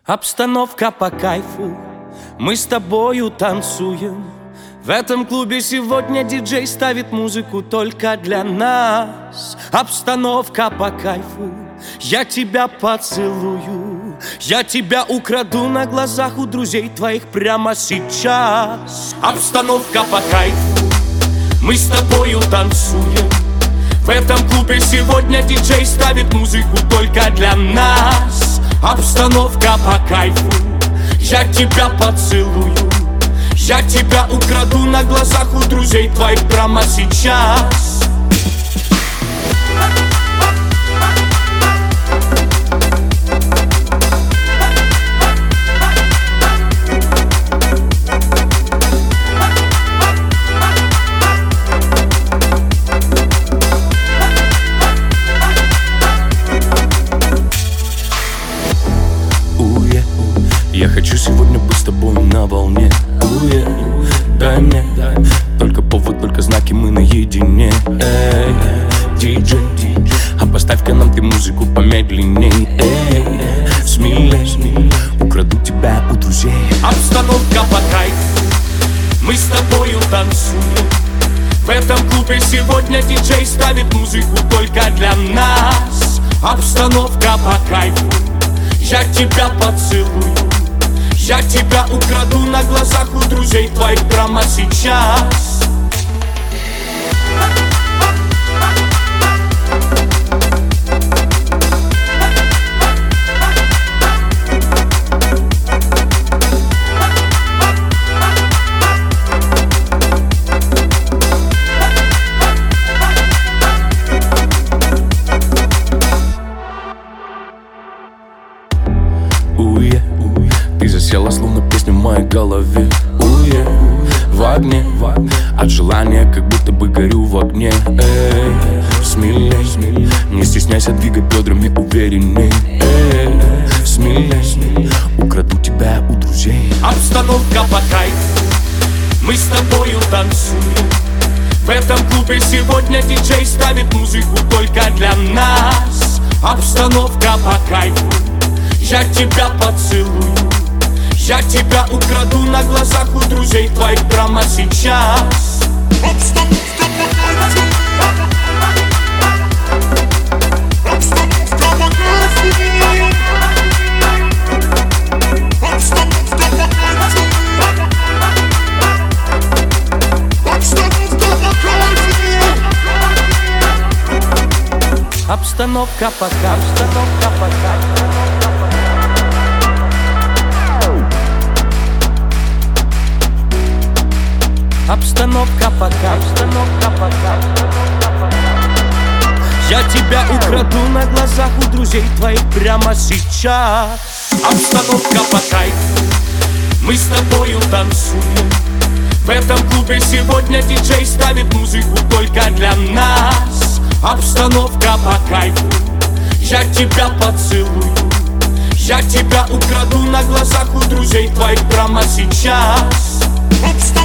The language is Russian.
Обстановка по кайфу, мы с тобою танцуем. В этом клубе сегодня диджей ставит музыку только для нас. Обстановка по кайфу, я тебя поцелую, я тебя украду на глазах у друзей твоих прямо сейчас. Обстановка по кайфу, мы с тобою танцуем. В этом клубе сегодня диджей ставит музыку только для нас. Обстановка по кайфу, я тебя поцелую, я тебя украду на глазах у друзей твоих прямо сейчас. Я хочу сегодня быть с тобой на волне. Дай мне только повод, только знаки, мы наедине. Эй, диджей, а поставь-ка нам ты музыку помедленней. Эй, смелей, украду тебя у друзей. Обстановка по кайфу, мы с тобою танцуем. В этом клубе сегодня диджей ставит музыку только для нас. Обстановка по кайфу, я тебя поцелую, я тебя украду на глазах у друзей твоих прямо сейчас. Ты засела, словно песня в моей голове. В огне, от желания, как будто бы горю в огне. Эй, смелей, не стесняйся, двигай бедрами уверенней. Эй, смелей, украду тебя у друзей. Обстановка по кайфу, мы с тобою танцуем. В этом клубе сегодня диджей ставит музыку только для нас. Обстановка по кайфу, я тебя поцелую, я тебя украду на глазах у друзей твоих прямо сейчас. Обстановка по кайфу, обстановка по кайфу, обстановка по кайфу, обстановка по кайфу, обстановка по кайфу, обстановка по кайфу. Обстановка по кайфу, я тебя украду на глазах у друзей твоих прямо сейчас. Обстановка по кайфу, мы с тобою танцуем. В этом клубе сегодня диджей ставит музыку только для нас. Обстановка по кайфу, я тебя поцелую, я тебя украду на глазах у друзей твоих прямо сейчас.